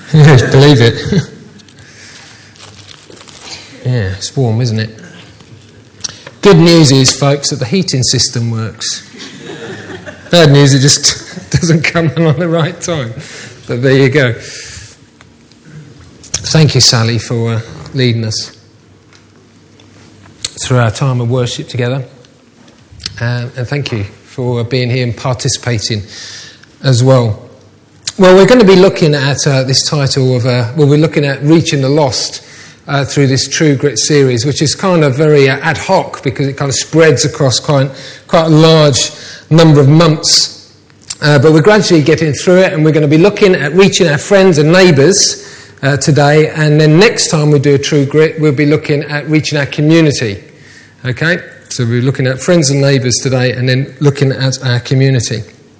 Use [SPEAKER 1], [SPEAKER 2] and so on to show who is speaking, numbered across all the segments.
[SPEAKER 1] Yes, believe it. Yeah, it's warm, isn't it? Good news is, folks, that the heating system works. Bad news, it just doesn't come on at the right time. But there you go. Thank you, Sally, for leading us through our time of worship together. And thank you for being here and participating as well. Well, we're going to be looking at this title of, we're looking at reaching the lost through this True Grit series, which is kind of very ad hoc because it kind of spreads across quite a large number of months. But we're gradually getting through it, and we're going to be looking at reaching our friends and neighbours today. And then next time we do a True Grit, we'll be looking at reaching our community. Okay? So we're looking at friends and neighbours today, and then looking at our community.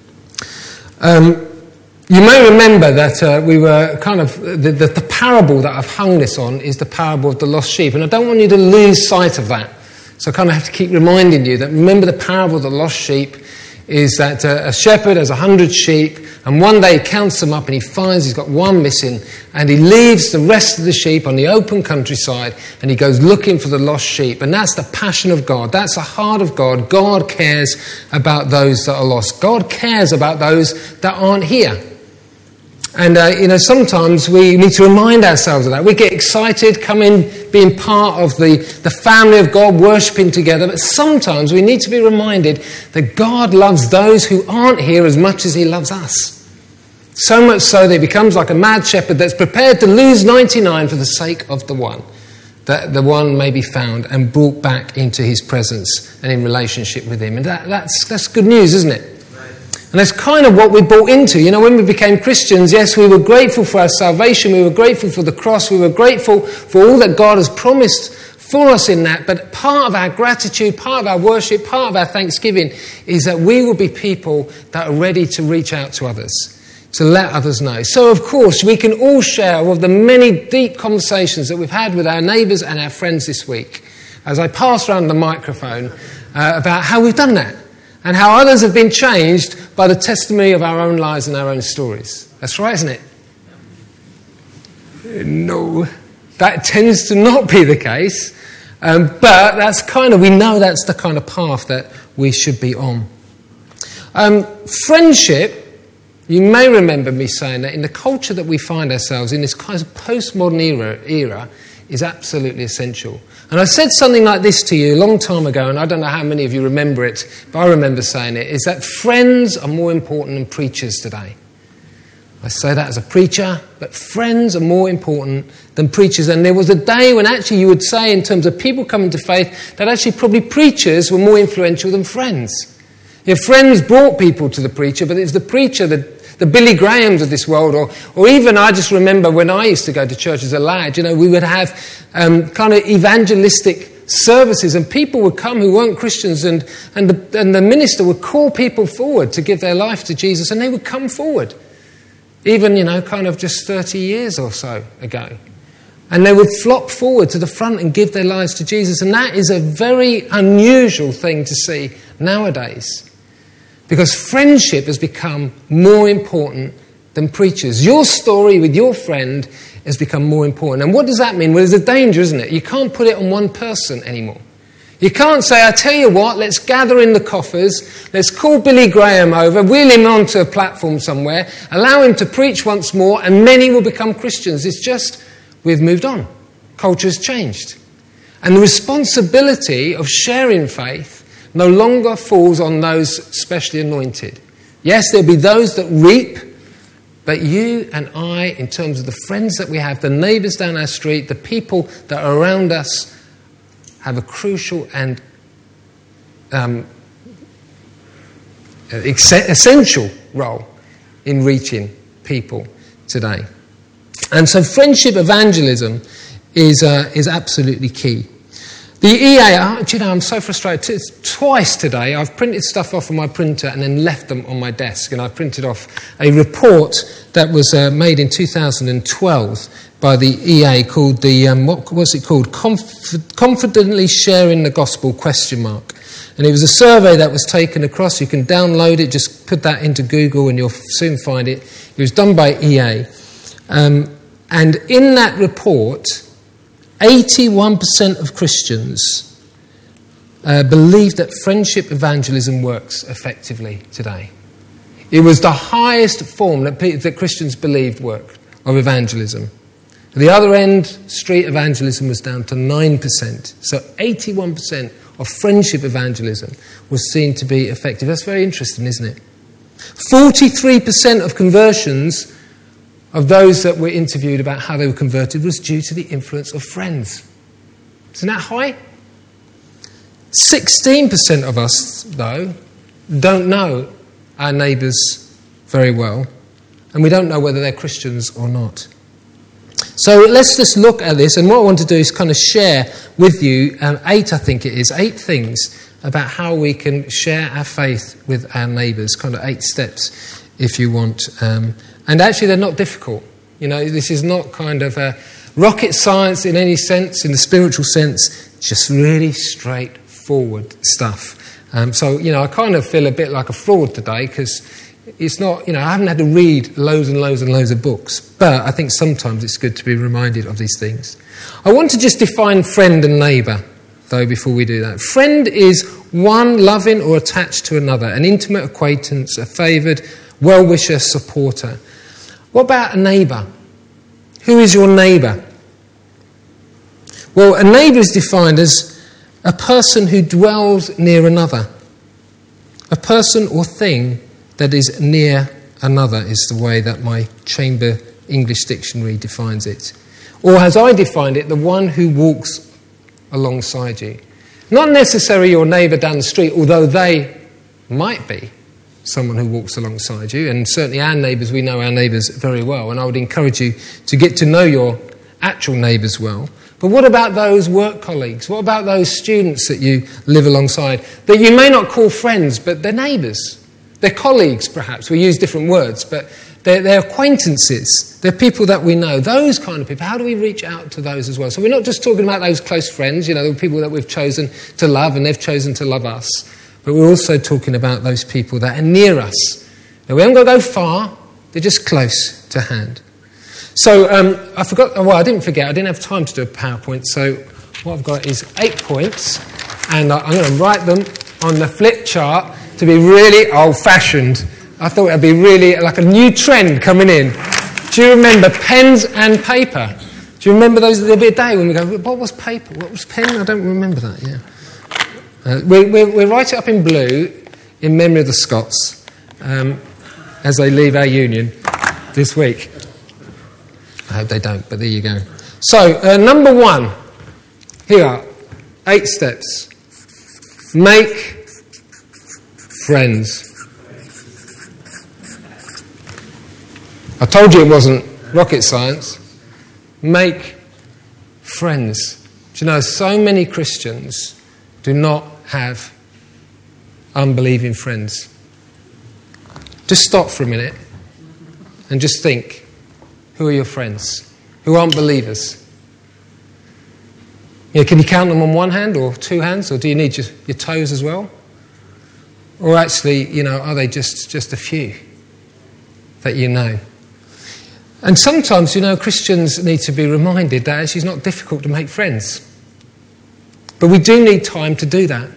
[SPEAKER 1] You may remember that we were kind of, the parable that I've hung this on is the parable of the lost sheep. And I don't want you to lose sight of that. So I kind of have to keep reminding you that remember the parable of the lost sheep is that a shepherd has 100 sheep, and one day he counts them up and he finds he's got one missing, and he leaves the rest of the sheep on the open countryside and he goes looking for the lost sheep. And that's the passion of God. That's the heart of God. God cares about those that are lost. God cares about those that aren't here. And, sometimes we need to remind ourselves of that. We get excited, being part of the family of God, worshipping together. But sometimes we need to be reminded that God loves those who aren't here as much as he loves us. So much so that he becomes like a mad shepherd that's prepared to lose 99 for the sake of the one. That the one may be found and brought back into his presence and in relationship with him. And that's good news, isn't it? And that's kind of what we bought into. When we became Christians, yes, we were grateful for our salvation, we were grateful for the cross, we were grateful for all that God has promised for us in that. But part of our gratitude, part of our worship, part of our thanksgiving is that we will be people that are ready to reach out to others, to let others know. So, of course, we can all share of the many deep conversations that we've had with our neighbours and our friends this week, as I pass around the microphone, about how we've done that. And how others have been changed by the testimony of our own lives and our own stories. That's right, isn't it? No, that tends to not be the case. But we know that's the kind of path that we should be on. Friendship, you may remember me saying that in the culture that we find ourselves in, this kind of postmodern era is absolutely essential. And I said something like this to you a long time ago, and I don't know how many of you remember it, but I remember saying it, is that friends are more important than preachers today. I say that as a preacher, but friends are more important than preachers. And there was a day when actually you would say, in terms of people coming to faith, that actually probably preachers were more influential than friends. Your friends brought people to the preacher, but it was the preacher, the Billy Grahams of this world, or even I just remember when I used to go to church as a lad, we would have kind of evangelistic services, and people would come who weren't Christians, and the minister would call people forward to give their life to Jesus, and they would come forward, even, kind of just 30 years or so ago. And they would flop forward to the front and give their lives to Jesus, and that is a very unusual thing to see nowadays. Because friendship has become more important than preachers. Your story with your friend has become more important. And what does that mean? Well, there's a danger, isn't it? You can't put it on one person anymore. You can't say, I tell you what, let's gather in the coffers, let's call Billy Graham over, wheel him onto a platform somewhere, allow him to preach once more, and many will become Christians. It's just, we've moved on. Culture has changed. And the responsibility of sharing faith no longer falls on those specially anointed. Yes, there'll be those that reap, but you and I, in terms of the friends that we have, the neighbours down our street, the people that are around us, have a crucial and essential role in reaching people today. And so friendship evangelism is absolutely key. The EA, I'm so frustrated. Twice today I've printed stuff off on my printer and then left them on my desk. And I printed off a report that was made in 2012 by the EA called what was it called? Confidently Sharing the Gospel ? And it was a survey that was taken across. You can download it, just put that into Google and you'll soon find it. It was done by EA. And in that report, 81% of Christians believe that friendship evangelism works effectively today. It was the highest form that Christians believed worked of evangelism. At the other end, street evangelism was down to 9%. So 81% of friendship evangelism was seen to be effective. That's very interesting, isn't it? 43% of conversions of those that were interviewed about how they were converted was due to the influence of friends. Isn't that high? 16% of us, though, don't know our neighbours very well, and we don't know whether they're Christians or not. So let's just look at this, and what I want to do is kind of share with you 8 things about how we can share our faith with our neighbours, kind of 8 steps, if you want. And actually, they're not difficult. You know, this is not kind of rocket science in any sense, in the spiritual sense, just really straightforward stuff. So, you know, I kind of feel a bit like a fraud today because it's not, you know, I haven't had to read loads and loads and loads of books, but I think sometimes it's good to be reminded of these things. I want to just define friend and neighbour, though, before we do that. Friend is one loving or attached to another, an intimate acquaintance, a favoured, well-wisher, supporter. What about a neighbour? Who is your neighbour? Well, a neighbour is defined as a person who dwells near another. A person or thing that is near another is the way that my Chamber English Dictionary defines it. Or as I defined it, the one who walks alongside you. Not necessarily your neighbour down the street, although they might be someone who walks alongside you. And certainly our neighbours, we know our neighbours very well. And I would encourage you to get to know your actual neighbours well. But what about those work colleagues? What about those students that you live alongside that you may not call friends, but they're neighbours? They're colleagues, perhaps. We use different words, but they're acquaintances. They're people that we know. Those kind of people. How do we reach out to those as well? So we're not just talking about those close friends, you know, the people that we've chosen to love and they've chosen to love us. But we're also talking about those people that are near us. Now, we haven't got to go far. They're just close to hand. So I didn't forget. I didn't have time to do a PowerPoint. So what I've got is 8 points. And I'm going to write them on the flip chart to be really old-fashioned. I thought it'd be really like a new trend coming in. Do you remember pens and paper? Do you remember those? There'll be a day when we go, what was paper? What was pen? I don't remember that, yeah. We'll write it up in blue in memory of the Scots as they leave our union this week. I hope they don't, but there you go. So, number 1. Here are 8 steps. Make friends. I told you it wasn't rocket science. Make friends. Do you know, so many Christians do not have unbelieving friends. Just stop for a minute and just think, who are your friends? Who aren't believers? You know, can you count them on one hand or 2 hands, or do you need your toes as well? Or actually, you know, are they just a few that you know? And sometimes, you know, Christians need to be reminded that actually it's not difficult to make friends. But we do need time to do that.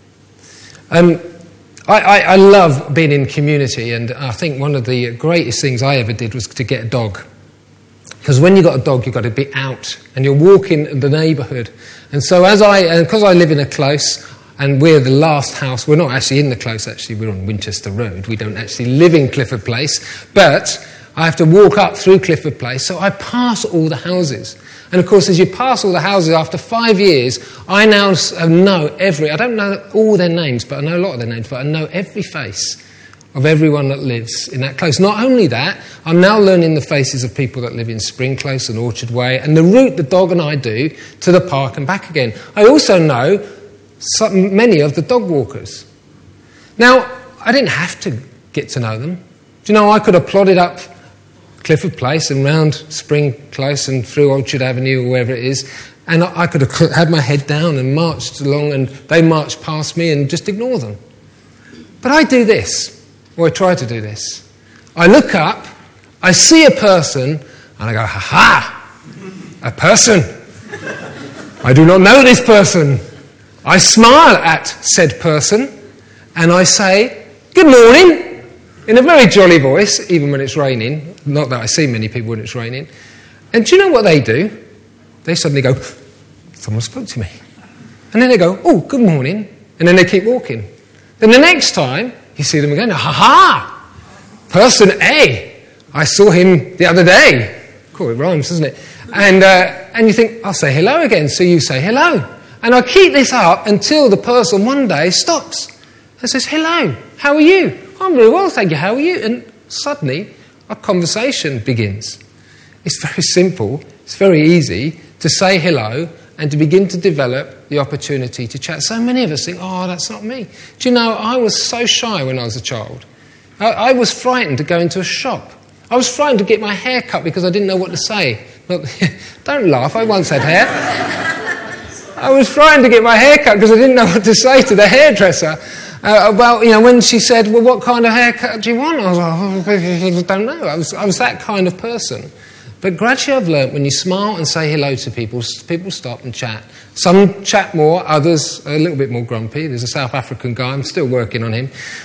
[SPEAKER 1] I love being in community, and I think one of the greatest things I ever did was to get a dog. Because when you've got a dog, you've got to be out, and you're walking the neighbourhood. And so because I live in a close, and we're the last house, we're not actually in the close, actually, we're on Winchester Road. We don't actually live in Clifford Place, but I have to walk up through Clifford Place, so I pass all the houses. And of course, as you pass all the houses, after 5 years, I now know I don't know all their names, but I know a lot of their names, but I know every face of everyone that lives in that close. Not only that, I'm now learning the faces of people that live in Spring Close and Orchard Way, and the route the dog and I do to the park and back again. I also know many of the dog walkers. Now, I didn't have to get to know them. Do you know, I could have plodded up Clifford Place and round Spring Close and through Orchard Avenue or wherever it is, and I could have had my head down and marched along, and they marched past me and just ignore them. But I do this, or I try to do this. I look up, I see a person, And I go, ha-ha, a person. I do not know this person. I smile at said person and I say, good morning, in a very jolly voice, even when it's raining. Not that I see many people when it's raining. And do you know what they do? They suddenly go, someone spoke to me. And then they go, oh, good morning. And then they keep walking. Then the next time, you see them again, ha-ha, person A. I saw him the other day. Cool, it rhymes, doesn't it? And you think, I'll say hello again. So you say hello. And I keep this up until the person one day stops and says, hello, how are you? I'm very well, thank you, how are you? And suddenly, a conversation begins. It's very simple, it's very easy to say hello and to begin to develop the opportunity to chat. So many of us think, oh, that's not me. Do you know, I was so shy when I was a child. I was frightened to go into a shop. I was frightened to get my hair cut because I didn't know what to say. Don't laugh, I once had hair. I was frightened to get my hair cut because I didn't know what to say to the hairdresser. When she said, well, what kind of haircut do you want? I was like, oh, I don't know. I was that kind of person. But gradually I've learnt when you smile and say hello to people stop and chat. Some chat more, others are a little bit more grumpy. There's a South African guy, I'm still working on him.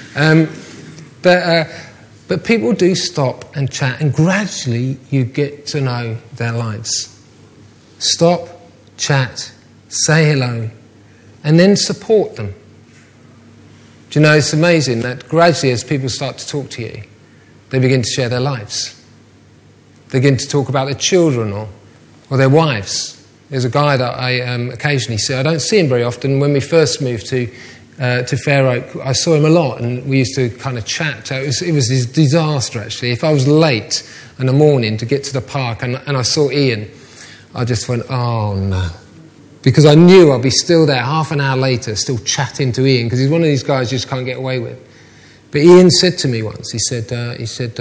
[SPEAKER 1] But people do stop and chat, and gradually you get to know their lives. Stop, chat, say hello, and then support them. Do you know, it's amazing that gradually as people start to talk to you, they begin to share their lives. They begin to talk about their children or their wives. There's a guy that I occasionally see. I don't see him very often. When we first moved to Fair Oak, I saw him a lot, and we used to kind of chat. It was this disaster, actually. If I was late in the morning to get to the park and I saw Ian, I just went, oh no. Because I knew I'd be still there half an hour later, still chatting to Ian, because he's one of these guys you just can't get away with. But Ian said to me once, he said,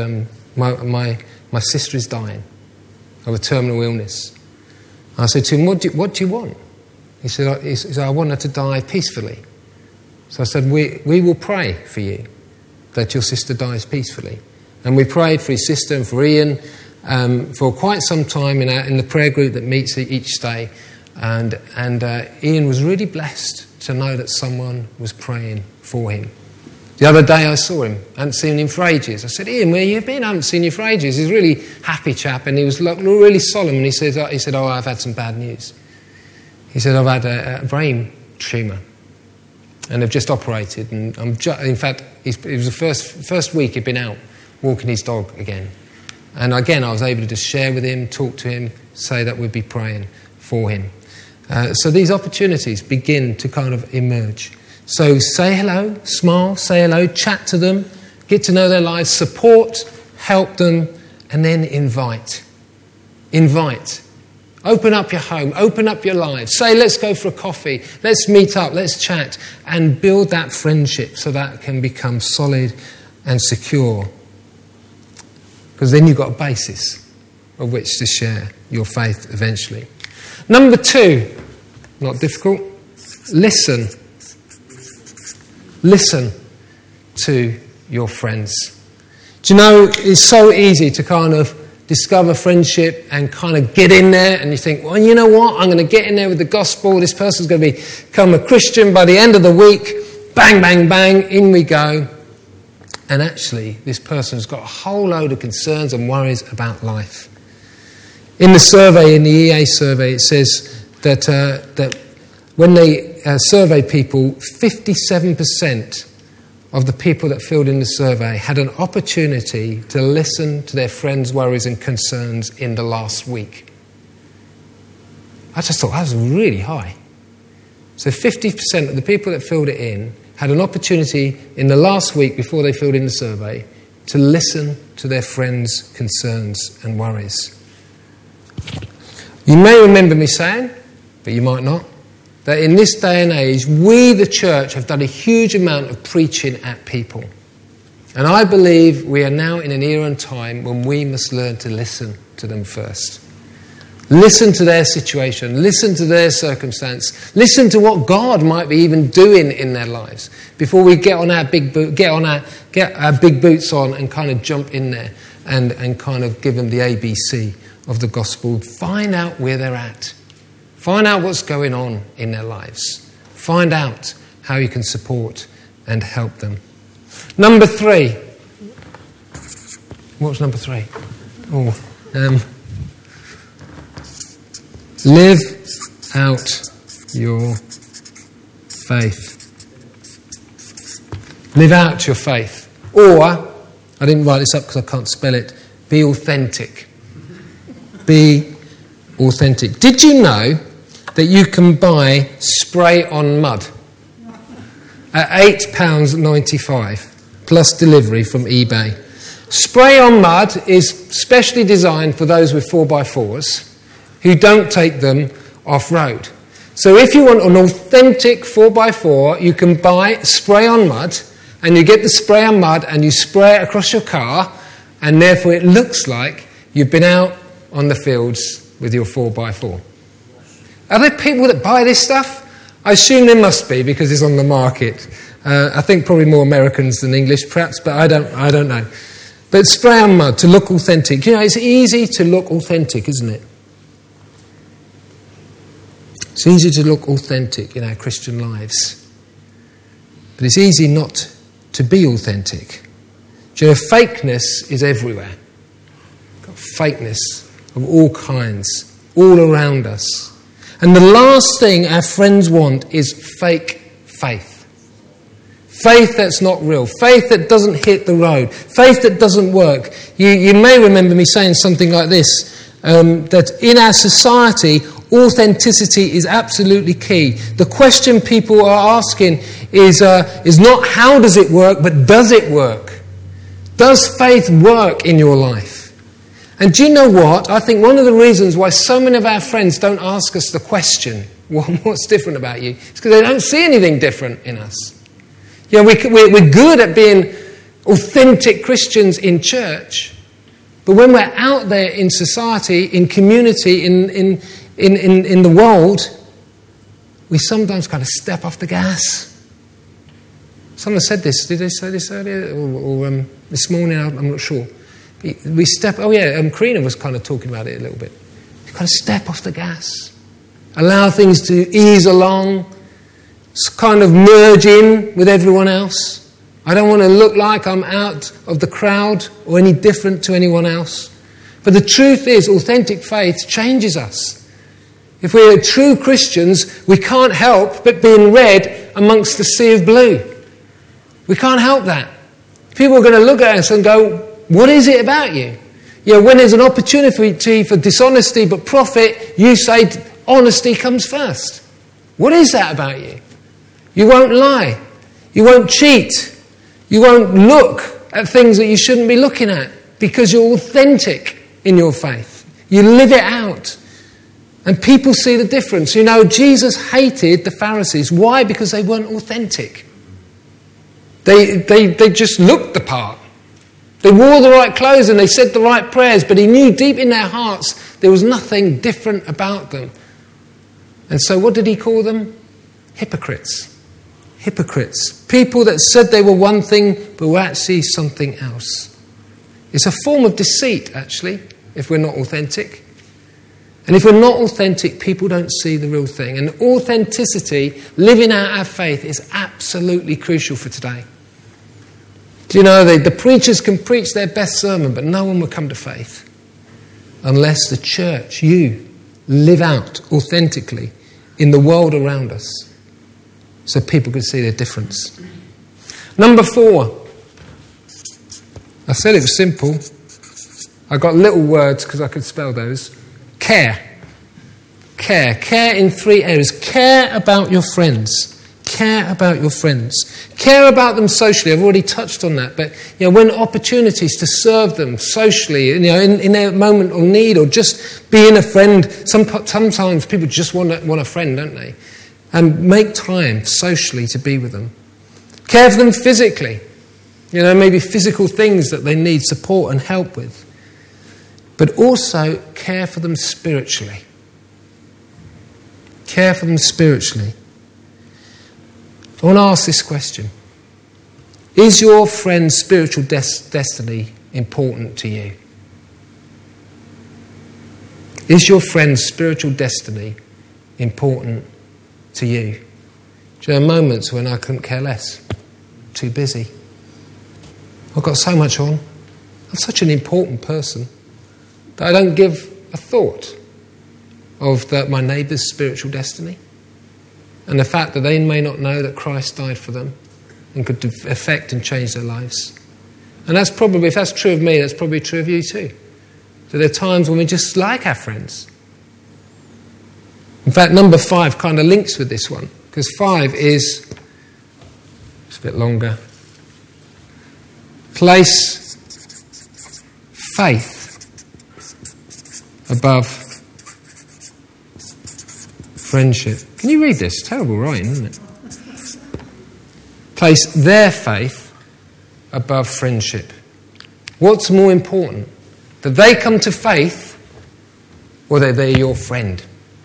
[SPEAKER 1] my sister is dying of a terminal illness. I said to him, what do you want? He said, I want her to die peacefully. So I said, we will pray for you that your sister dies peacefully. And we prayed for his sister and for Ian for quite some time in the prayer group that meets each day. And Ian was really blessed to know that someone was praying for him. The other day I saw him. I hadn't seen him for ages. I said, Ian, where you been? I haven't seen you for ages. He's a really happy chap, and he was really solemn. And he said, oh, I've had some bad news. He said, I've had a brain tumour, and they've just operated. And in fact, it was the first week he'd been out walking his dog again. And again, I was able to just share with him, talk to him, say that we'd be praying for him. So these opportunities begin to kind of emerge. So say hello, smile, say hello, chat to them, get to know their lives, support, help them, and then invite. Invite. Open up your home, open up your lives. Say, let's go for a coffee, let's meet up, let's chat, and build that friendship so that can become solid and secure. Because then you've got a basis of which to share your faith eventually. Number 2, not difficult, listen. Listen to your friends. Do you know, it's so easy to kind of discover friendship and kind of get in there, and you think, well, you know what, I'm going to get in there with the gospel, this person's going to become a Christian by the end of the week, bang, bang, bang, in we go. And actually, this person's got a whole load of concerns and worries about life. In the survey, in the EA survey, it says that when they survey people, 57% of the people that filled in the survey had an opportunity to listen to their friends' worries and concerns in the last week. I just thought that was really high. So 50% of the people that filled it in had an opportunity in the last week before they filled in the survey to listen to their friends' concerns and worries. You may remember me saying, but you might not, that in this day and age, we, the church, have done a huge amount of preaching at people. And I believe we are now in an era and time when we must learn to listen to them first. Listen to their situation, listen to their circumstance, listen to what God might be even doing in their lives before we get our big boots on and kind of jump in there and kind of give them the ABC of the gospel. Find out where they're at. Find out what's going on in their lives. Find out how you can support and help them. Number 3. What's number 3? Live out your faith. Live out your faith. Or, I didn't write this up because I can't spell it, be authentic. Be authentic. Did you know that you can buy spray on mud at £8.95 plus delivery from eBay? Spray on mud is specially designed for those with 4x4s who don't take them off-road. So if you want an authentic 4x4, you can buy spray on mud, and you get the spray on mud and you spray it across your car, and therefore it looks like you've been out on the fields with your 4x4. Are there people that buy this stuff? I assume there must be because it's on the market. I think probably more Americans than English perhaps, but I don't know. But spray on mud to look authentic. You know, it's easy to look authentic, isn't it? It's easy to look authentic in our Christian lives. But it's easy not to be authentic. Do you know, fakeness is everywhere. Got fakeness of all kinds, all around us. And the last thing our friends want is fake faith. Faith that's not real. Faith that doesn't hit the road. Faith that doesn't work. You may remember me saying something like this, that in our society, authenticity is absolutely key. The question people are asking is not how does it work, but does it work? Does faith work in your life? And do you know what? I think one of the reasons why so many of our friends don't ask us the question, what's different about you? It's because they don't see anything different in us. You know, we're good at being authentic Christians in church, but when we're out there in society, in community, in the world, we sometimes kind of step off the gas. Someone said this. Did they say this earlier or this morning? I'm not sure. We step. Oh yeah, Karina was kind of talking about it a little bit. You kind of step off the gas, allow things to ease along, kind of merge in with everyone else. I don't want to look like I'm out of the crowd or any different to anyone else. But the truth is, authentic faith changes us. If we're true Christians, we can't help but being red amongst the sea of blue. We can't help that. People are going to look at us and go, what is it about you? You know, when there's an opportunity for dishonesty but profit, you say honesty comes first. What is that about you? You won't lie. You won't cheat. You won't look at things that you shouldn't be looking at because you're authentic in your faith. You live it out. And people see the difference. You know, Jesus hated the Pharisees. Why? Because they weren't authentic. They just looked the part. They wore the right clothes and they said the right prayers, but he knew deep in their hearts there was nothing different about them. And so what did he call them? Hypocrites. Hypocrites. People that said they were one thing, but were actually something else. It's a form of deceit, actually, if we're not authentic. And if we're not authentic, people don't see the real thing. And authenticity, living out our faith, is absolutely crucial for today. Do you know, the preachers can preach their best sermon, but no one will come to faith unless the church, you, live out authentically in the world around us so people can see the difference. Number 4. I said it was simple. I got little words because I could spell those. Care. Care. Care in 3 areas. Care about your friends. Care about your friends. Care about them socially. I've already touched on that. But you know, when opportunities to serve them socially, you know, in their moment of need, or just being a friend. Sometimes people just want a friend, don't they? And make time socially to be with them. Care for them physically. You know, maybe physical things that they need support and help with. But also care for them spiritually. Care for them spiritually. I want to ask this question. Is your friend's spiritual destiny important to you? Is your friend's spiritual destiny important to you? There are moments when I couldn't care less. Too busy. I've got so much on. I'm such an important person that I don't give a thought of my neighbour's spiritual destiny and the fact that they may not know that Christ died for them and could affect and change their lives. And that's probably, if that's true of me, that's probably true of you too. So there are times when we just like our friends. In fact, number 5 kind of links with this one, because 5 is, it's a bit longer, place faith above friendship. Can you read this? Terrible writing, isn't it? Place their faith above friendship. What's more important? That they come to faith or that they're your friend?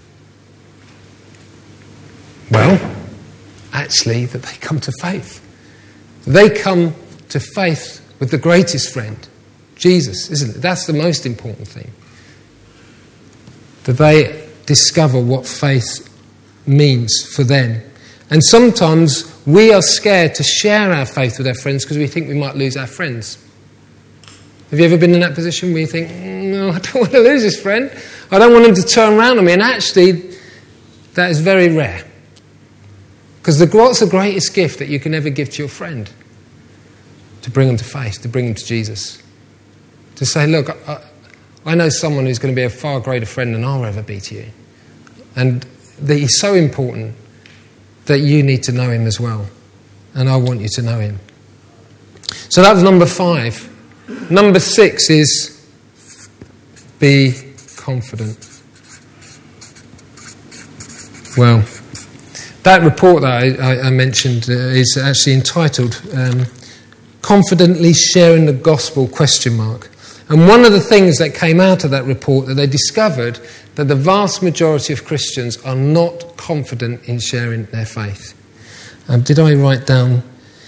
[SPEAKER 1] Well, actually, that they come to faith. They come to faith with the greatest friend, Jesus, isn't it? That's the most important thing. That they discover what faith means for them. And sometimes we are scared to share our faith with our friends because we think we might lose our friends. Have you ever been in that position where you think, no, I don't want to lose this friend. I don't want him to turn around on me. And actually, that is very rare. Because what's the greatest gift that you can ever give to your friend? To bring them to faith, to bring them to Jesus. To say, look, I know someone who's going to be a far greater friend than I'll ever be to you. And that he's so important that you need to know him as well. And I want you to know him. So that was number 5. Number 6 is be confident. Well, that report that I mentioned is actually entitled Confidently Sharing the Gospel ? And one of the things that came out of that report, that they discovered that the vast majority of Christians are not confident in sharing their faith. Did I write down?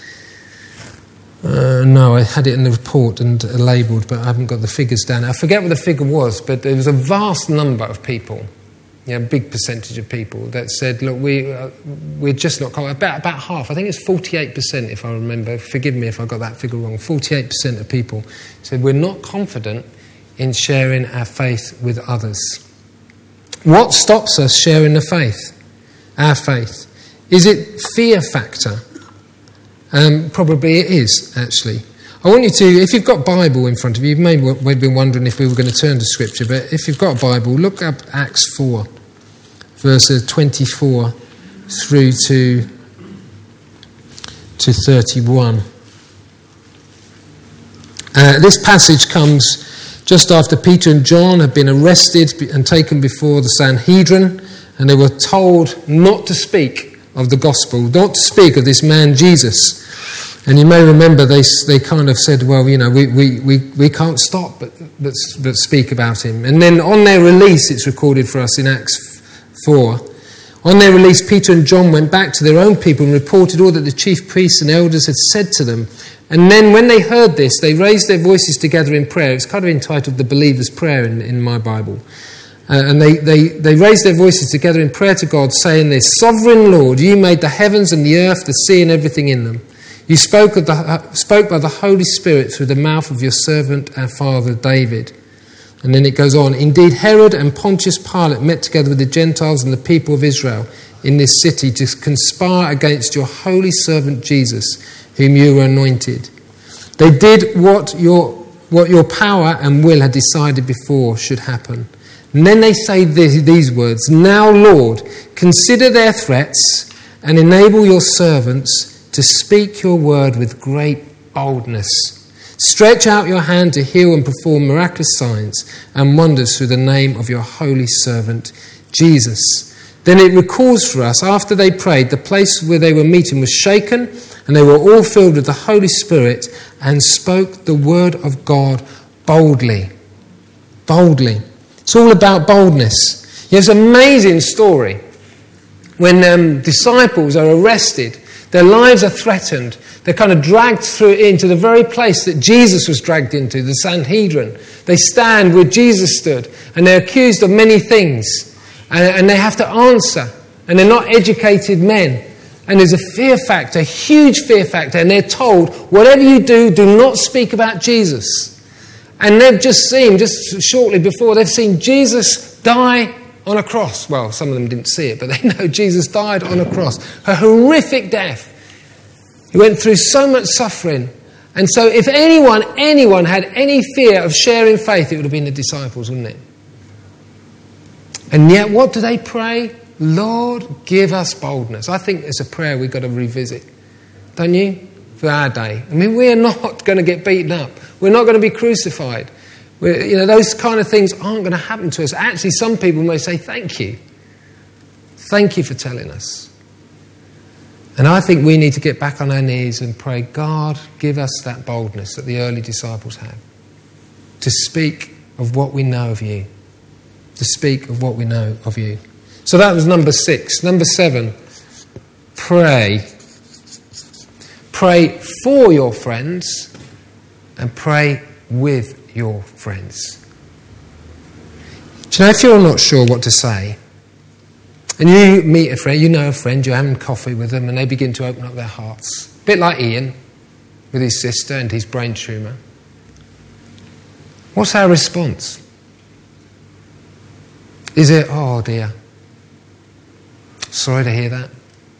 [SPEAKER 1] No, I had it in the report and labelled, but I haven't got the figures down. I forget what the figure was, but there was a vast number of people, a big percentage of people that said, look, we're just not confident. About half, I think it's 48% if I remember, forgive me if I got that figure wrong, 48% of people said we're not confident in sharing our faith with others. What stops us sharing the faith, our faith? Is it fear factor? Probably it is, actually. I want you to, if you've got Bible in front of you, we've been wondering if we were going to turn to Scripture, but if you've got a Bible, look up Acts 4, verses 24 through to 31. This passage comes just after Peter and John had been arrested and taken before the Sanhedrin, and they were told not to speak of the gospel, not to speak of this man Jesus. And you may remember they kind of said, well, we can't stop but speak about him. And then on their release, it's recorded for us in Acts 4, on their release, Peter and John went back to their own people and reported all that the chief priests and elders had said to them. And then when they heard this, they raised their voices together in prayer. It's kind of entitled the Believer's Prayer in my Bible. And they raised their voices together in prayer to God, saying this: Sovereign Lord, you made the heavens and the earth, the sea and everything in them. You spoke by the Holy Spirit through the mouth of your servant, our father David. And then it goes on. Indeed, Herod and Pontius Pilate met together with the Gentiles and the people of Israel in this city to conspire against your holy servant Jesus, whom you were anointed. They did what your power and will had decided before should happen. And then they say these words: Now, Lord, consider their threats and enable your servants to speak your word with great boldness. Stretch out your hand to heal and perform miraculous signs and wonders through the name of your holy servant, Jesus. Then it recalls for us, after they prayed, the place where they were meeting was shaken, and they were all filled with the Holy Spirit and spoke the word of God boldly. Boldly. It's all about boldness. It's an amazing story when disciples are arrested, their lives are threatened, They're kind of dragged through into the very place that Jesus was dragged into, the Sanhedrin. They stand where Jesus stood, and they're accused of many things, and they have to answer, and they're not educated men. And there's a fear factor, a huge fear factor, and they're told, whatever you do, do not speak about Jesus. And they've just shortly before, they've seen Jesus die on a cross. Well, some of them didn't see it, but they know Jesus died on a cross. A horrific death. He went through so much suffering. And so if anyone had any fear of sharing faith, it would have been the disciples, wouldn't it? And yet, what do they pray? Lord, give us boldness. I think it's a prayer we've got to revisit. Don't you? For our day. I mean, we're not going to get beaten up. We're not going to be crucified. Those kind of things aren't going to happen to us. Actually, some people may say, thank you. Thank you for telling us. And I think we need to get back on our knees and pray, God, give us that boldness that the early disciples had. To speak of what we know of you. To speak of what we know of you. So that was number 6. Number 7, pray. Pray for your friends and pray with your friends. Do you know, if you're not sure what to say, and you meet a friend, you know a friend, you're having coffee with them, and they begin to open up their hearts. A bit like Ian with his sister and his brain tumour. What's our response? Is it, oh dear, sorry to hear that?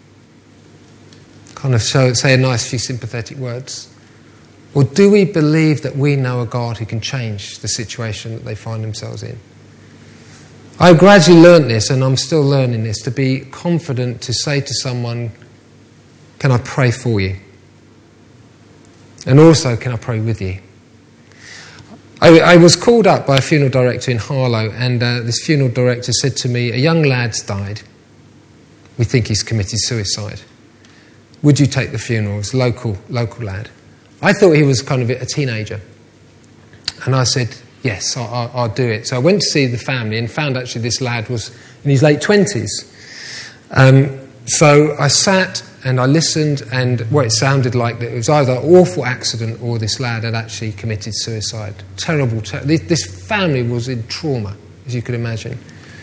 [SPEAKER 1] Kind of say a nice few sympathetic words? Or do we believe that we know a God who can change the situation that they find themselves in? I've gradually learnt this, and I'm still learning this, to be confident to say to someone, can I pray for you? And also, can I pray with you? I was called up by a funeral director in Harlow, and this funeral director said to me, a young lad's died. We think he's committed suicide. Would you take the funeral? It's a local lad. I thought he was kind of a teenager. And I said, yes, I'll do it. So I went to see the family and found actually this lad was in his late 20s. So I sat and I listened, and it sounded like that it was either an awful accident or this lad had actually committed suicide. Terrible. This family was in trauma, as you could imagine.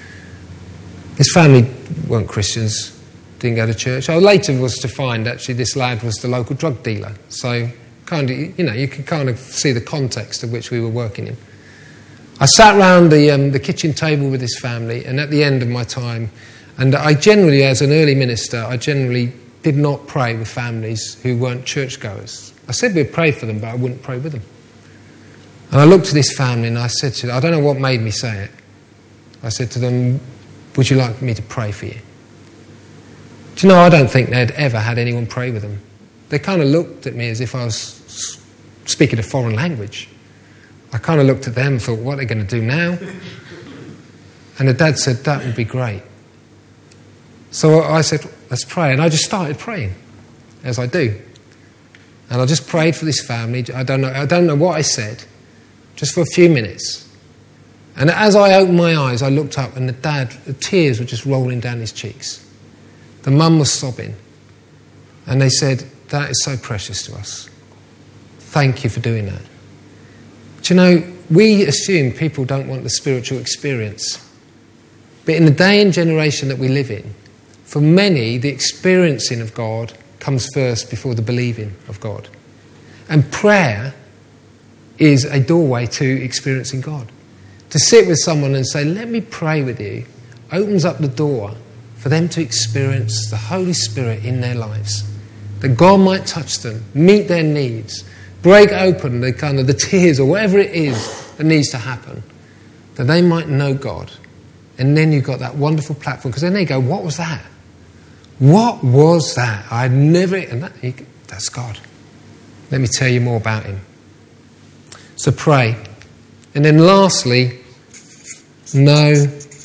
[SPEAKER 1] His family weren't Christians, didn't go to church. I later was to find actually this lad was the local drug dealer. So kind of, you could kind of see the context of which we were working in. I sat round the kitchen table with this family, and at the end of my time, and I generally, as an early minister, I generally did not pray with families who weren't churchgoers. I said we'd pray for them, but I wouldn't pray with them. And I looked at this family and I said to them, I don't know what made me say it. I said to them, would you like me to pray for you? Do you know, I don't think they'd ever had anyone pray with them. They kind of looked at me as if I was speaking a foreign language. I kind of looked at them and thought, what are they going to do now? And the dad said, that would be great. So I said, let's pray. And I just started praying, as I do. And I just prayed for this family. I don't know what I said, just for a few minutes. And as I opened my eyes, I looked up, and the tears were just rolling down his cheeks. The mum was sobbing. And they said, that is so precious to us. Thank you for doing that. Do you know, we assume people don't want the spiritual experience. But in the day and generation that we live in, for many, the experiencing of God comes first before the believing of God. And prayer is a doorway to experiencing God. To sit with someone and say, let me pray with you, opens up the door for them to experience the Holy Spirit in their lives. That God might touch them, meet their needs, break open the tears or whatever it is that needs to happen. That they might know God. And then you've got that wonderful platform, because then they go, what was that? What was that? I'd never... And that's God. Let me tell you more about him. So pray. And then lastly, know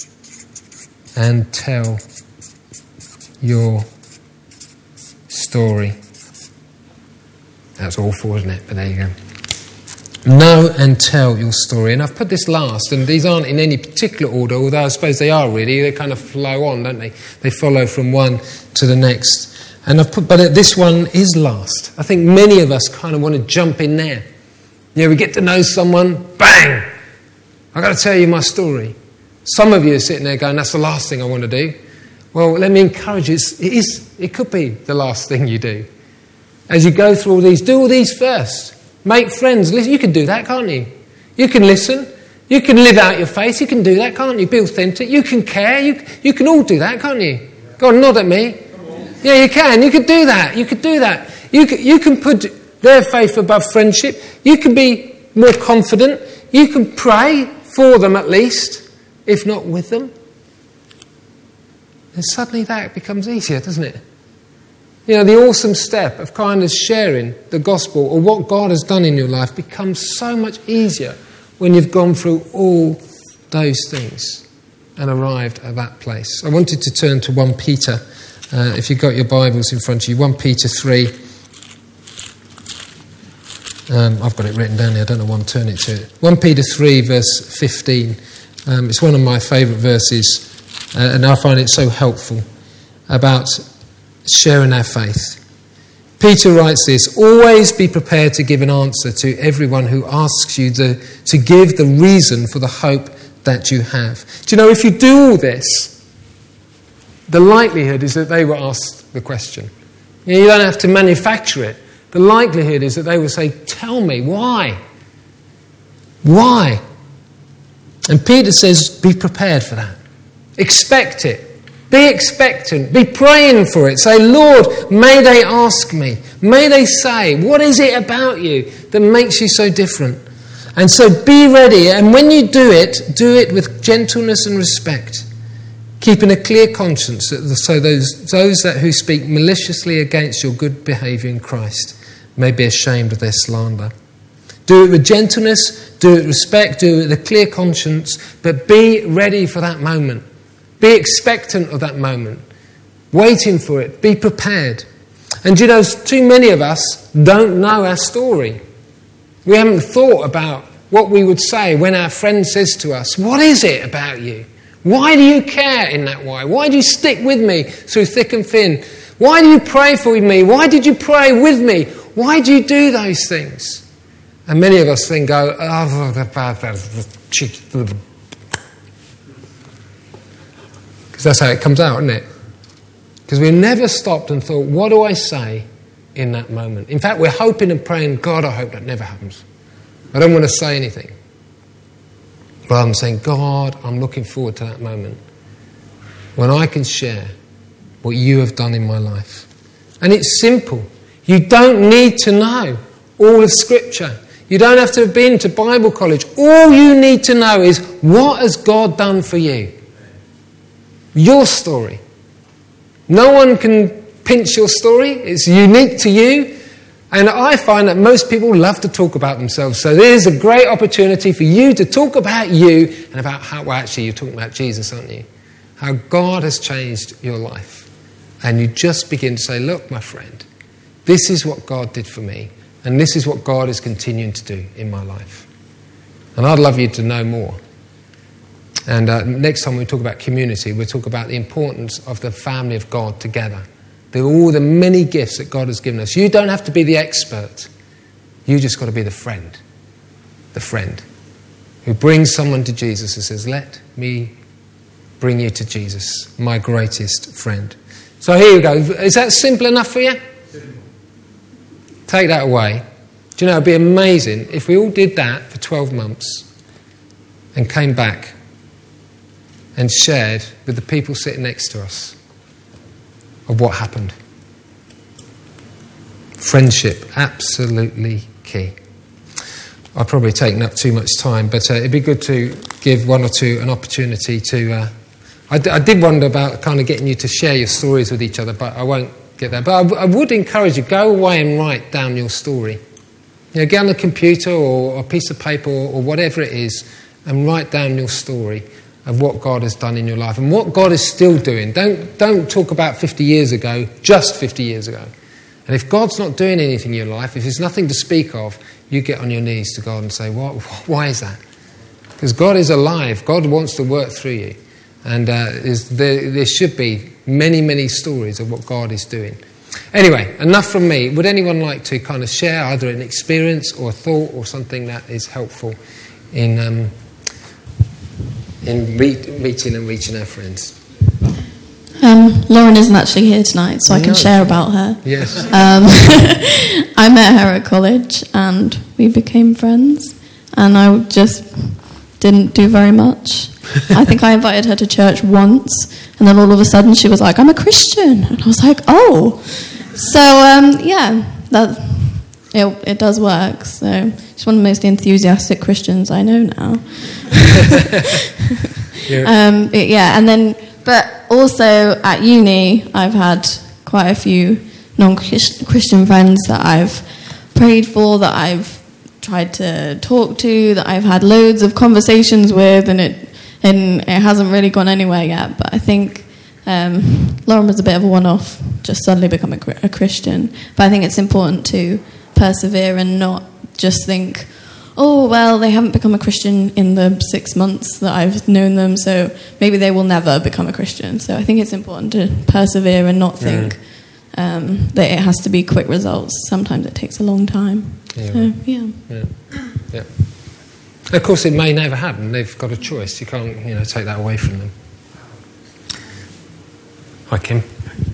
[SPEAKER 1] and tell your story. That's awful, isn't it? But there you go. Know and tell your story. And I've put this last, and these aren't in any particular order, although I suppose they are really. They kind of flow on, don't they? They follow from one to the next. And but this one is last. I think many of us kind of want to jump in there. We get to know someone, bang! I've got to tell you my story. Some of you are sitting there going, that's the last thing I want to do. Well, let me encourage you. It could be the last thing you do. As you go through all these, do all these first. Make friends. Listen, you can do that, can't you? You can listen. You can live out your faith. You can do that, can't you? Be authentic. You can care. You can all do that, can't you? Go on, nod at me. Yeah, you can. You could do that. You could do that. You can put their faith above friendship. You can be more confident. You can pray for them at least, if not with them. And suddenly that becomes easier, doesn't it? The awesome step of kind of sharing the gospel or what God has done in your life becomes so much easier when you've gone through all those things and arrived at that place. I wanted to turn to 1 Peter, if you've got your Bibles in front of you, 1 Peter 3. I've got it written down here, I don't know why I'm turning to it. 1 Peter 3 verse 15. It's one of my favourite verses, and I find it so helpful about sharing our faith. Peter writes this: always be prepared to give an answer to everyone who asks you to give the reason for the hope that you have. Do you know, if you do all this, the likelihood is that they will ask the question. You don't have to manufacture it. The likelihood is that they will say, tell me, why? Why? And Peter says, be prepared for that. Expect it. Be expectant. Be praying for it. Say, Lord, may they ask me. May they say, what is it about you that makes you so different? And so be ready. And when you do it with gentleness and respect, keeping a clear conscience, so those who speak maliciously against your good behaviour in Christ may be ashamed of their slander. Do it with gentleness, do it with respect, do it with a clear conscience, but be ready for that moment. Be expectant of that moment, waiting for it, be prepared. And too many of us don't know our story. We haven't thought about what we would say when our friend says to us, what is it about you? Why do you care in that way? Why do you stick with me through thick and thin? Why do you pray for me? Why did you pray with me? Why do you do those things? And many of us then go, because that's how it comes out, isn't it? Because we've never stopped and thought, what do I say in that moment? In fact, we're hoping and praying, God, I hope that never happens. I don't want to say anything. Rather than saying, God, I'm looking forward to that moment when I can share what you have done in my life. And it's simple. You don't need to know all of Scripture. You don't have to have been to Bible college. All you need to know is, what has God done for you? Your story. No one can pinch your story. It's unique to you. And I find that most people love to talk about themselves. So there's a great opportunity for you to talk about you and about how, well, actually, you're talking about Jesus, aren't you? How God has changed your life. And you just begin to say, look, my friend, this is what God did for me. And this is what God is continuing to do in my life. And I'd love you to know more. And next time we talk about community, we'll talk about the importance of the family of God together. All the many gifts that God has given us. You don't have to be the expert. You just got to be the friend. The friend who brings someone to Jesus and says, let me bring you to Jesus, my greatest friend. So here we go. Is that simple enough for you? Take that away. Do you know, it'd be amazing if we all did that for 12 months and came back and shared with the people sitting next to us of what happened. Friendship, absolutely key. I've probably taken up too much time, but it'd be good to give one or two an opportunity to... I did wonder about kind of getting you to share your stories with each other, but I won't get there. But I would encourage you, go away and write down your story. Get on the computer or a piece of paper or whatever it is and write down your story of what God has done in your life and what God is still doing. Don't talk about 50 years ago, just 50 years ago. And if God's not doing anything in your life, if there's nothing to speak of, you get on your knees to God and say, why is that? Because God is alive. God wants to work through you. And there should be many, many stories of what God is doing. Anyway, enough from me. Would anyone like to kind of share either an experience or a thought or something that is helpful in meeting and reaching our friends?
[SPEAKER 2] Lauren isn't actually here tonight, so I can share about her.
[SPEAKER 1] Yes.
[SPEAKER 2] I met her at college and we became friends, and I just didn't do very much. I think I invited her to church once, and then all of a sudden she was like, I'm a Christian. And I was like, oh. So, it does work. So she's one of the most enthusiastic Christians I know now. But also at uni, I've had quite a few non-Christian friends that I've prayed for, that I've tried to talk to, that I've had loads of conversations with, and it hasn't really gone anywhere yet. But I think Lauren was a bit of a one-off, just suddenly becoming a Christian. But I think it's important to persevere and not just think, oh, well, they haven't become a Christian in the 6 months that I've known them, so maybe they will never become a Christian. So I think it's important to persevere and not think that it has to be quick results. Sometimes it takes a long time. Yeah.
[SPEAKER 1] Of course, it may never happen. They've got a choice. You can't, take that away from them. Hi, Kim.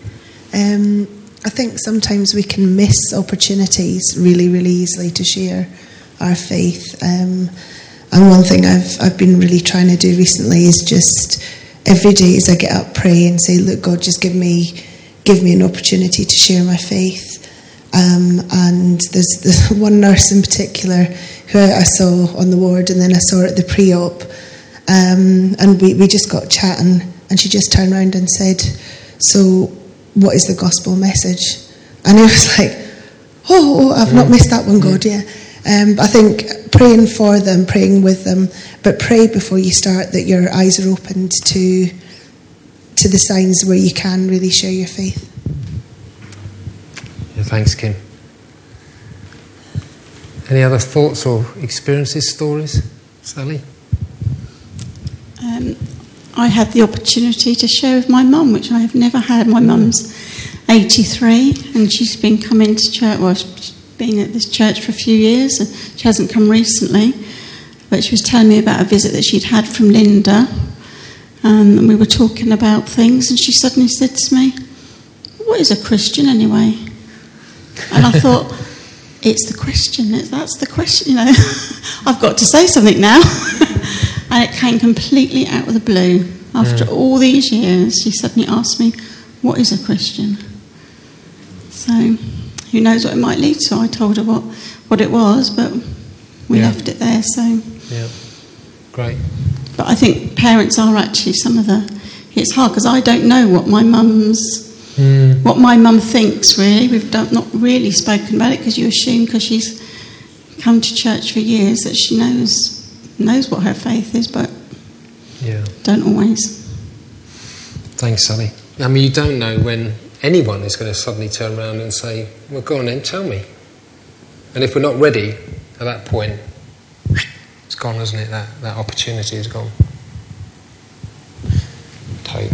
[SPEAKER 3] I think sometimes we can miss opportunities really, really easily to share our faith. And one thing I've been really trying to do recently is just every day as I get up, pray and say, look, God, just give me an opportunity to share my faith. And there's one nurse in particular who I saw on the ward, and then I saw her at the pre-op, and we just got chatting, and she just turned around and said, so what is the gospel message? And I was like, I've not missed that one, God. I think praying for them, praying with them, but pray before you start that your eyes are opened to the signs where you can really share your faith.
[SPEAKER 1] Yeah, thanks, Kim. Any other thoughts or experiences, stories? Sally?
[SPEAKER 4] I had the opportunity to share with my mum, which I have never had. My mum's 83, and she's been coming to church. Well, she's been at this church for a few years, and she hasn't come recently. But she was telling me about a visit that she'd had from Linda, and we were talking about things, and she suddenly said to me, what is a Christian anyway? And I thought, it's the question, that's the question, I've got to say something now. And it came completely out of the blue. After all these years, she suddenly asked me, what is a Christian? So, who knows what it might lead to? I told her what it was, but we left it there, so.
[SPEAKER 1] Yeah, great.
[SPEAKER 4] But I think parents are actually it's hard, because I don't know what my mum thinks, really. We've not really spoken about it, because you assume, because she's come to church for years, that she knows what her faith is, but don't always.
[SPEAKER 1] Thanks, Sally. I mean, you don't know when anyone is going to suddenly turn around and say, well, go on then, tell me. And if we're not ready at that point, it's gone, hasn't it? That opportunity is gone. Totally.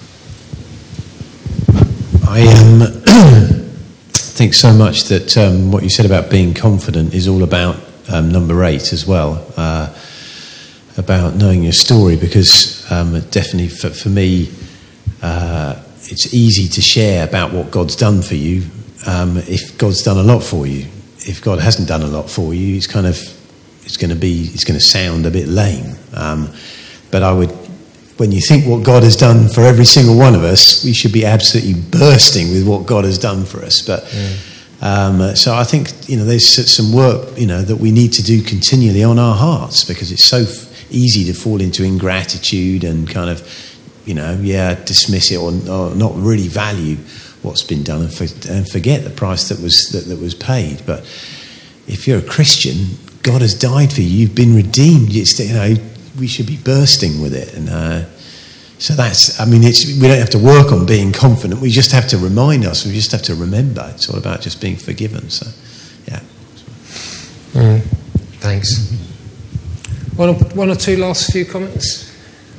[SPEAKER 5] I think so much that what you said about being confident is all about number 8 as well, about knowing your story, because definitely for me it's easy to share about what God's done for you if God's done a lot for you. If God hasn't done a lot for you, it's going to sound a bit lame. But when you think what God has done for every single one of us, we should be absolutely bursting with what God has done for us. But so I think there's some work that we need to do continually on our hearts, because it's so easy to fall into ingratitude and kind of dismiss it or not really value what's been done and forget the price that was paid. But if you're a Christian, God has died for you. You've been redeemed. We should be bursting with it, and so we don't have to work on being confident. We just have to remind us. We just have to remember. It's all about just being forgiven. So, yeah.
[SPEAKER 1] Thanks. One or two last few comments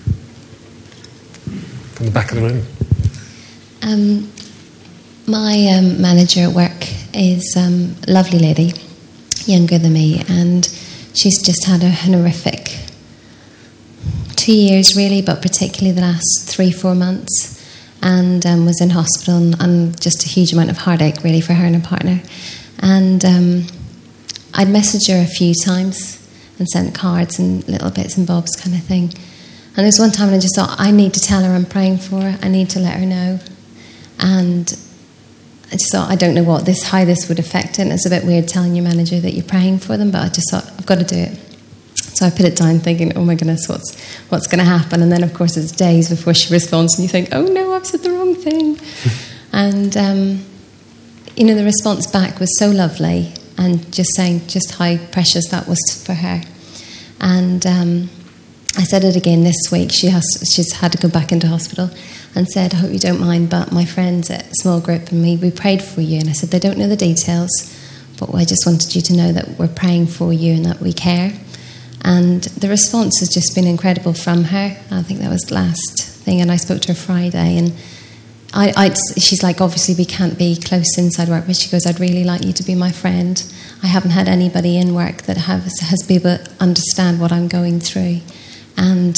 [SPEAKER 1] from the back of the room.
[SPEAKER 6] My manager at work is a lovely lady, younger than me, and she's just had a horrific 2 years really, but particularly the last 3-4 months, and was in hospital and just a huge amount of heartache really for her and her partner. And I'd messaged her a few times and sent cards and little bits and bobs kind of thing. And there was one time when I just thought, I need to tell her I'm praying for her. I need to let her know. And I just thought, I don't know how this would affect it. And it's a bit weird telling your manager that you're praying for them, but I just thought, I've got to do it. So I put it down thinking, oh my goodness, what's going to happen? And then, of course, it's days before she responds and you think, oh no, I've said the wrong thing. And, the response back was so lovely and just saying just how precious that was for her. And I said it again this week. She's had to go back into hospital and said, I hope you don't mind, but my friends at Small Group and we prayed for you. And I said, they don't know the details, but I just wanted you to know that we're praying for you and that we care. And the response has just been incredible from her. I think that was the last thing, and I spoke to her Friday, and she's like, obviously we can't be close inside work, but she goes, I'd really like you to be my friend. I haven't had anybody in work that has been able to understand what I'm going through. And,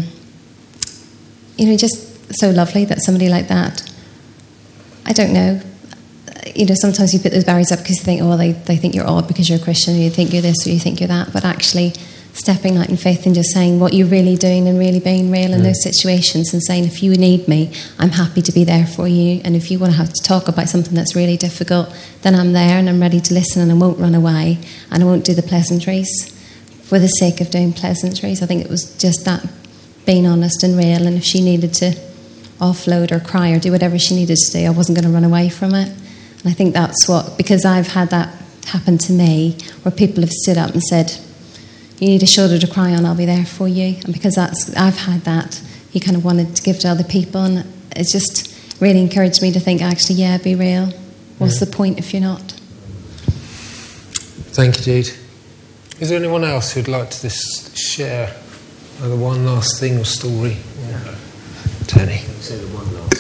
[SPEAKER 6] just so lovely that somebody like that, I don't know, sometimes you put those barriers up because you think, they think you're odd because you're a Christian, or you think you're this or you think you're that, but actually stepping out in faith and just saying what you're really doing and really being real in those situations and saying, if you need me, I'm happy to be there for you. And if you want to have to talk about something that's really difficult, then I'm there and I'm ready to listen, and I won't run away and I won't do the pleasantries for the sake of doing pleasantries. I think it was just that, being honest and real, and if she needed to offload or cry or do whatever she needed to do, I wasn't going to run away from it. And I think that's because I've had that happen to me, where people have stood up and said, you need a shoulder to cry on, I'll be there for you. And because I've had that, you kind of wanted to give to other people, and it just really encouraged me to think, actually, be real. What's the point if you're not?
[SPEAKER 1] Thank you, Jude. Is there anyone else who'd like to just share either one last thing or story? Tony.
[SPEAKER 7] Say the one last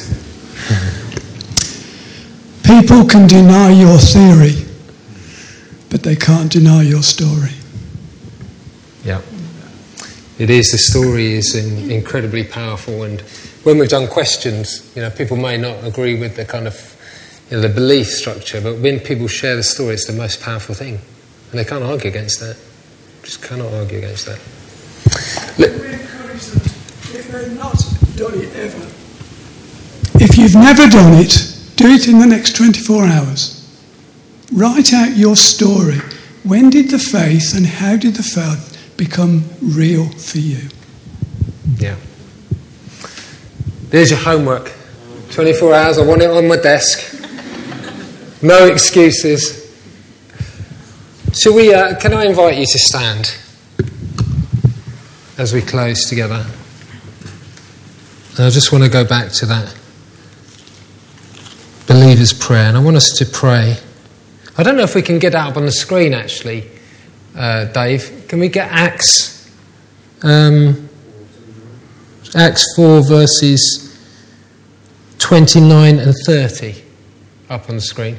[SPEAKER 7] thing. People can deny your theory, but they can't deny your story.
[SPEAKER 1] Yeah, it is. The story is incredibly powerful, and when we've done questions, people may not agree with the kind of the belief structure, but when people share the story, it's the most powerful thing, and they can't argue against that. Just cannot argue against that.
[SPEAKER 7] We encourage them, if they've not done it ever, if you've never done it, do it in the next 24 hours. Write out your story. When did the faith and how did the faith become real for you?
[SPEAKER 1] Yeah. There's your homework. 24 hours, I want it on my desk. No excuses. Shall we, can I invite you to stand as we close together? And I just want to go back to that believer's prayer, and I want us to pray. I don't know if we can get that up on the screen actually, Dave. Can we get Acts 4 verses 29 and 30 up on the screen?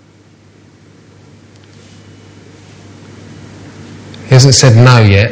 [SPEAKER 1] He hasn't said no yet.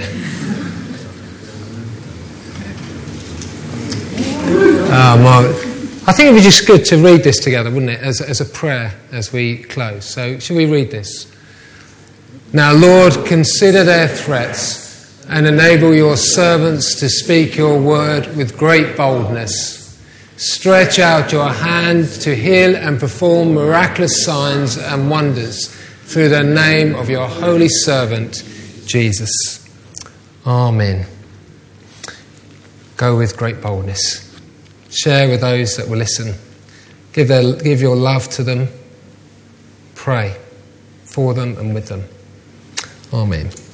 [SPEAKER 1] Mark. I think it would be just good to read this together, wouldn't it, as a prayer as we close. So, shall we read this? Now, Lord, consider their threats and enable your servants to speak your word with great boldness. Stretch out your hand to heal and perform miraculous signs and wonders through the name of your holy servant, Jesus. Amen. Go with great boldness. Share with those that will listen. Give your love to them. Pray for them and with them. Amen.